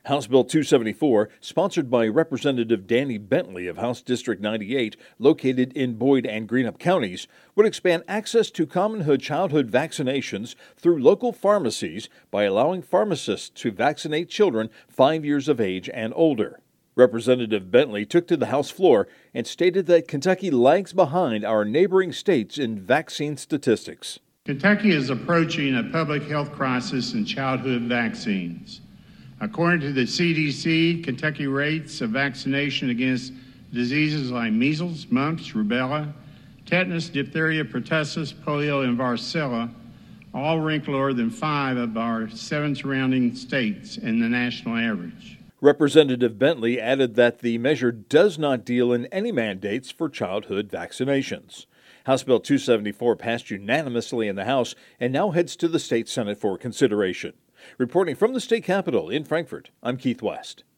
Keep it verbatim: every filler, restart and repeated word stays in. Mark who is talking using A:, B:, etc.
A: House Bill two seventy-four, sponsored by Representative Danny Bentley of House District ninety-eight, located in Boyd and Greenup counties, would expand access to common childhood vaccinations through local pharmacies by allowing pharmacists to vaccinate children five years of age and older. Representative Bentley took to the House floor and stated that Kentucky lags behind our neighboring states in vaccine statistics.
B: Kentucky is approaching a public health crisis in childhood vaccines. According to the C D C, Kentucky rates of vaccination against diseases like measles, mumps, rubella, tetanus, diphtheria, pertussis, polio, and varicella all rank lower than five of our seven surrounding states in the national average.
A: Representative Bentley added that the measure does not deal in any mandates for childhood vaccinations. House Bill two seventy-four passed unanimously in the House and now heads to the state Senate for consideration. Reporting from the state capitol in Frankfort, I'm Keith West.